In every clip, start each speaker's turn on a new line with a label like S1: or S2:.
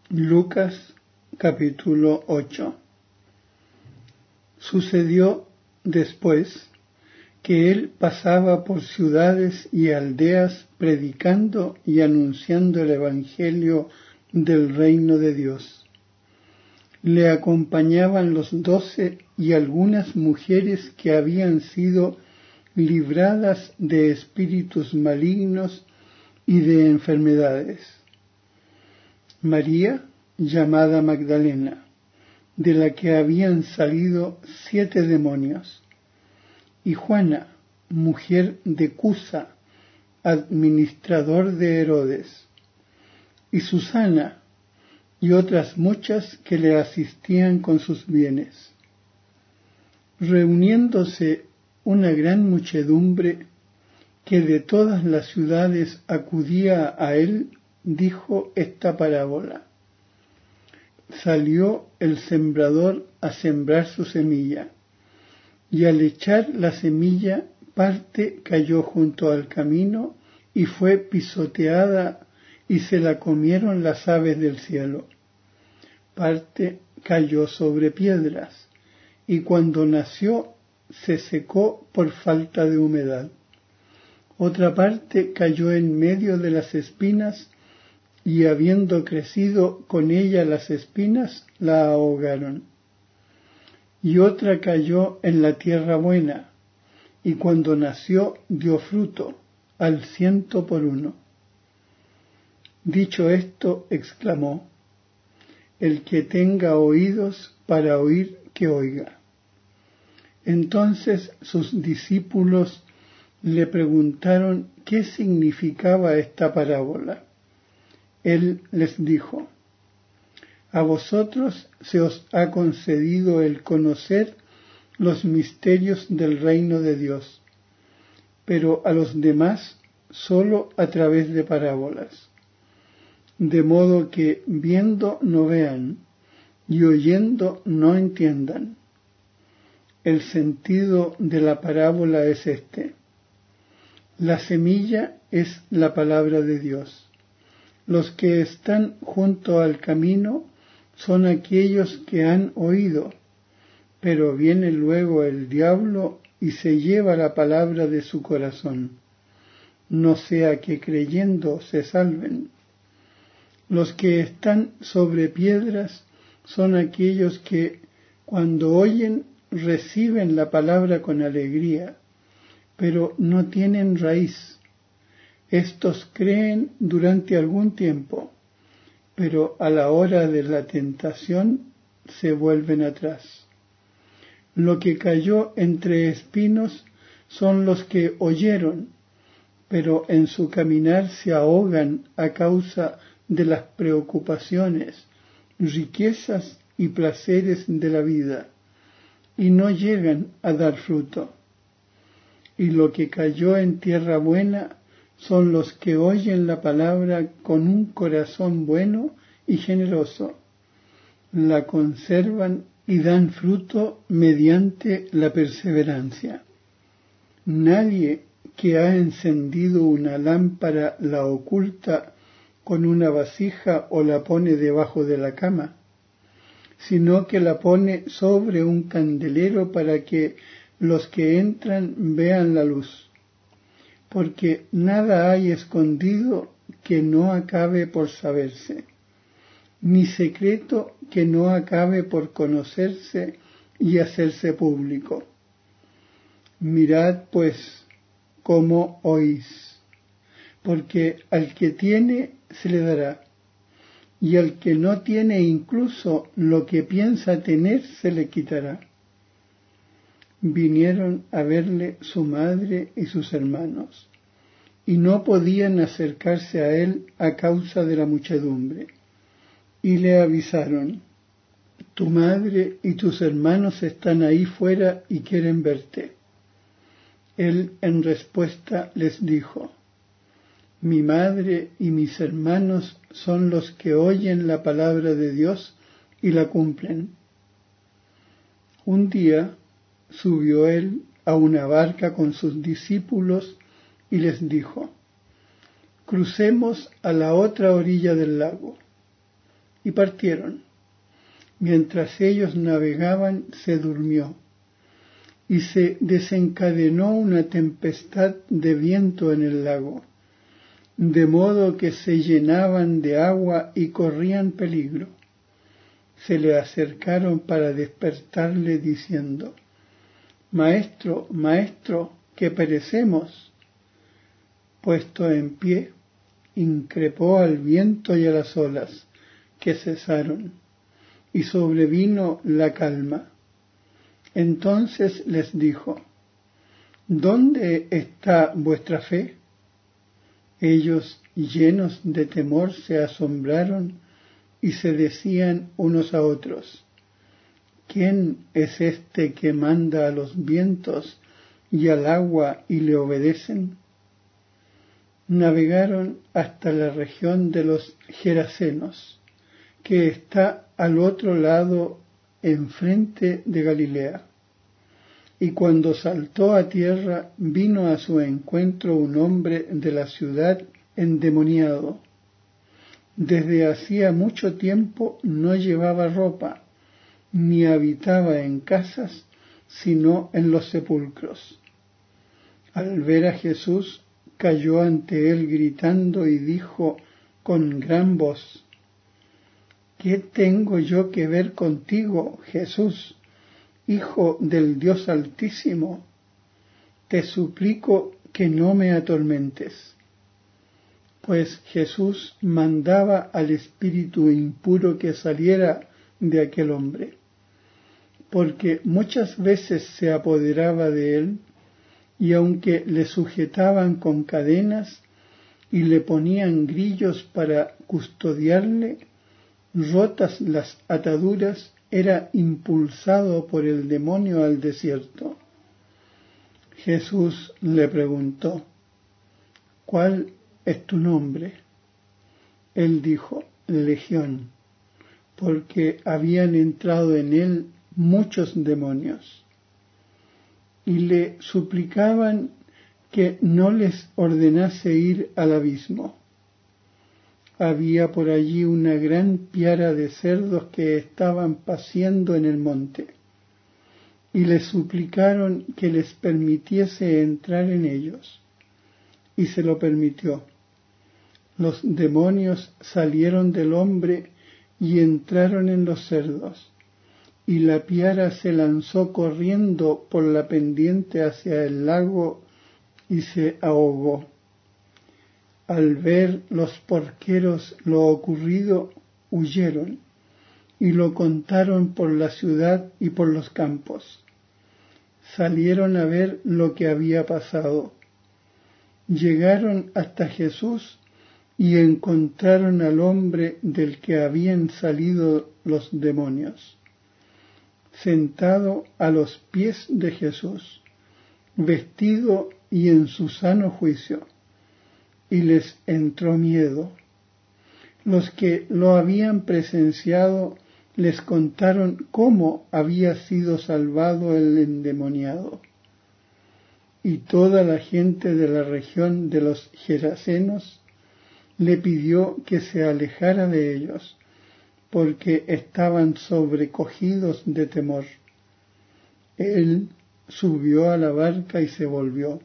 S1: Lucas capítulo 8. Sucedió después que él pasaba por ciudades y aldeas predicando y anunciando el evangelio del reino de Dios. Le acompañaban los 12 y algunas mujeres que habían sido libradas de espíritus malignos y de enfermedades. María, llamada Magdalena, de la que habían salido 7 demonios, y Juana, mujer de Cusa, administrador de Herodes, y Susana, y otras muchas que le asistían con sus bienes. Reuniéndose una gran muchedumbre que de todas las ciudades acudía a él, dijo esta parábola. Salió el sembrador a sembrar su semilla, y al echar la semilla, parte cayó junto al camino y fue pisoteada y se la comieron las aves del cielo. Parte cayó sobre piedras, y cuando nació se secó por falta de humedad. Otra parte cayó en medio de las espinas, y habiendo crecido con ella las espinas, la ahogaron. Y otra cayó en la tierra buena, y cuando nació dio fruto, al 100 por 1. Dicho esto, exclamó: El que tenga oídos para oír, que oiga. Entonces sus discípulos le preguntaron qué significaba esta parábola. Él les dijo: A vosotros se os ha concedido el conocer los misterios del reino de Dios, pero a los demás solo a través de parábolas, de modo que viendo no vean y oyendo no entiendan. El sentido de la parábola es este: la semilla es la palabra de Dios. Los que están junto al camino son aquellos que han oído, pero viene luego el diablo y se lleva la palabra de su corazón, no sea que creyendo se salven. Los que están sobre piedras son aquellos que, cuando oyen, reciben la palabra con alegría, pero no tienen raíz. Estos creen durante algún tiempo, pero a la hora de la tentación se vuelven atrás. Lo que cayó entre espinos son los que oyeron, pero en su caminar se ahogan a causa de las preocupaciones, riquezas y placeres de la vida, y no llegan a dar fruto. Y lo que cayó en tierra buena son los que oyen la palabra con un corazón bueno y generoso, la conservan y dan fruto mediante la perseverancia. Nadie que ha encendido una lámpara la oculta con una vasija o la pone debajo de la cama, sino que la pone sobre un candelero para que los que entran vean la luz. Porque nada hay escondido que no acabe por saberse, ni secreto que no acabe por conocerse y hacerse público. Mirad pues cómo oís, porque al que tiene se le dará, y al que no tiene incluso lo que piensa tener se le quitará. Vinieron a verle su madre y sus hermanos, y no podían acercarse a él a causa de la muchedumbre. Y le avisaron: Tu madre y tus hermanos están ahí fuera y quieren verte. Él en respuesta les dijo: Mi madre y mis hermanos son los que oyen la palabra de Dios y la cumplen. Un día subió él a una barca con sus discípulos y les dijo: Crucemos a la otra orilla del lago. y partieron. Mientras ellos navegaban, se durmió, y se desencadenó una tempestad de viento en el lago, de modo que se llenaban de agua y corrían peligro. Se le acercaron para despertarle diciendo: Maestro, maestro, que perecemos. Puesto en pie, increpó al viento y a las olas, que cesaron, y sobrevino la calma. Entonces les dijo: ¿Dónde está vuestra fe? Ellos, llenos de temor, se asombraron y se decían unos a otros: ¿Quién es este que manda a los vientos y al agua y le obedecen? Navegaron hasta la región de los Gerasenos, que está al otro lado enfrente de Galilea. Y cuando saltó a tierra, vino a su encuentro un hombre de la ciudad endemoniado. Desde hacía mucho tiempo no llevaba ropa, ni habitaba en casas, sino en los sepulcros. Al ver a Jesús, cayó ante él gritando y dijo con gran voz: ¿Qué tengo yo que ver contigo, Jesús, Hijo del Dios Altísimo? Te suplico que no me atormentes. Pues Jesús mandaba al espíritu impuro que saliera de aquel hombre, porque muchas veces se apoderaba de él, y aunque le sujetaban con cadenas y le ponían grillos para custodiarle, rotas las ataduras, era impulsado por el demonio al desierto. Jesús le preguntó: ¿Cuál es tu nombre? Él dijo: Legión, porque habían entrado en él muchos demonios. Y le suplicaban que no les ordenase ir al abismo. Había por allí una gran piara de cerdos que estaban paciendo en el monte, y le suplicaron que les permitiese entrar en ellos, y se lo permitió. Los demonios salieron del hombre y entraron en los cerdos, y la piara se lanzó corriendo por la pendiente hacia el lago y se ahogó. Al ver los porqueros lo ocurrido, huyeron y lo contaron por la ciudad y por los campos. Salieron a ver lo que había pasado. Llegaron hasta Jesús y encontraron al hombre del que habían salido los demonios, sentado a los pies de Jesús, vestido y en su sano juicio, y les entró miedo. Los que lo habían presenciado les contaron cómo había sido salvado el endemoniado. Y toda la gente de la región de los Gerasenos le pidió que se alejara de ellos, porque estaban sobrecogidos de temor. Él subió a la barca y se volvió.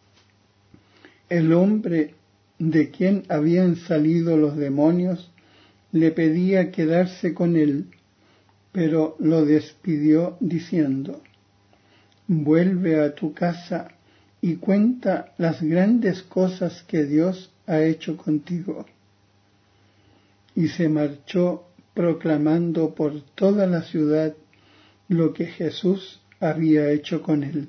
S1: El hombre de quien habían salido los demonios le pedía quedarse con él, pero lo despidió diciendo: Vuelve a tu casa y cuenta las grandes cosas que Dios ha hecho contigo. Y se marchó proclamando por toda la ciudad lo que Jesús había hecho con él.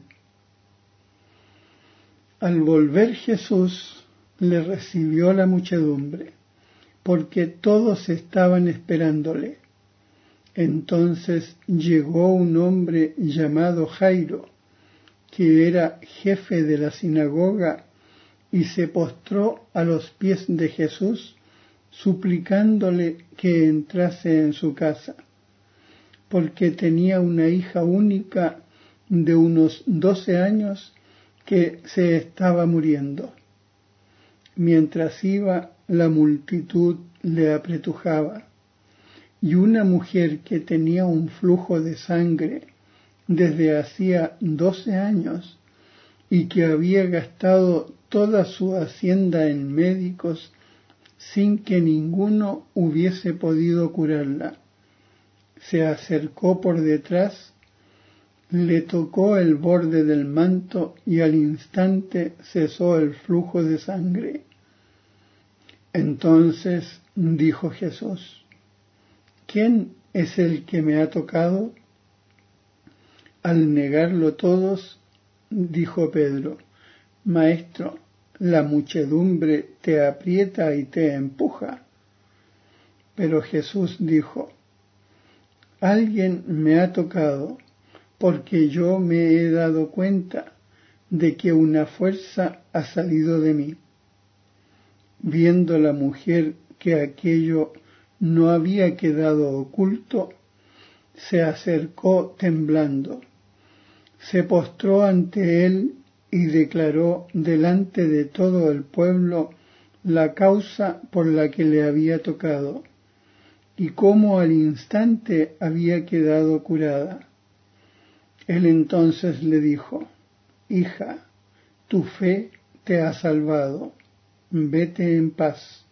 S1: Al volver Jesús, le recibió la muchedumbre, porque todos estaban esperándole. Entonces llegó un hombre llamado Jairo, que era jefe de la sinagoga, y se postró a los pies de Jesús, suplicándole que entrase en su casa, porque tenía una hija única de unos 12 años que se estaba muriendo. Mientras iba, la multitud le apretujaba. y una mujer que tenía un flujo de sangre desde hacía 12 años y que había gastado toda su hacienda en médicos sin que ninguno hubiese podido curarla, se acercó por detrás, le tocó el borde del manto y al instante cesó el flujo de sangre. Entonces dijo Jesús: ¿Quién es el que me ha tocado? Al negarlo todos, dijo Pedro: Maestro, la muchedumbre te aprieta y te empuja. Pero Jesús dijo: Alguien me ha tocado, porque yo me he dado cuenta de que una fuerza ha salido de mí. Viendo la mujer que aquello no había quedado oculto, se acercó temblando, se postró ante él y declaró delante de todo el pueblo la causa por la que le había tocado y cómo al instante había quedado curada. Él entonces le dijo: Hija, tu fe te ha salvado, vete en paz.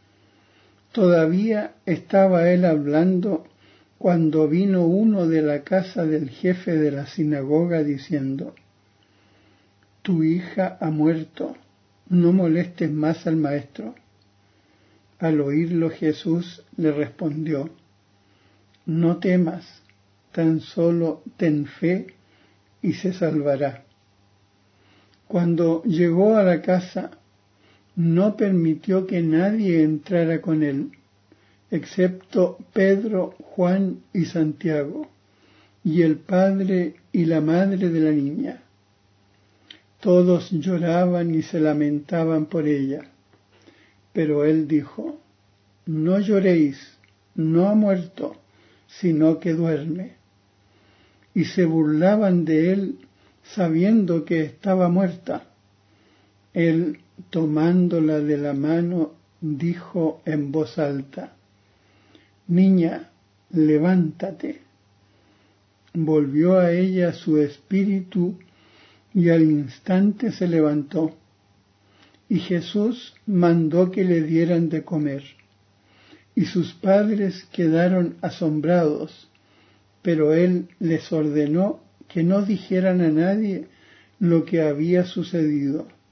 S1: Todavía estaba él hablando cuando vino uno de la casa del jefe de la sinagoga diciendo: Tu hija ha muerto, no molestes más al maestro. Al oírlo Jesús le respondió: No temas, tan solo ten fe y se salvará. Cuando llegó a la casa, no permitió que nadie entrara con él, excepto Pedro, Juan y Santiago, y el padre y la madre de la niña. Todos lloraban y se lamentaban por ella. Pero él dijo: No lloréis, no ha muerto, sino que duerme. Y se burlaban de él, sabiendo que estaba muerta. Él, tomándola de la mano, dijo en voz alta: Niña, levántate. Volvió a ella su espíritu y al instante se levantó. Y Jesús mandó que le dieran de comer. Y sus padres quedaron asombrados, pero él les ordenó que no dijeran a nadie lo que había sucedido.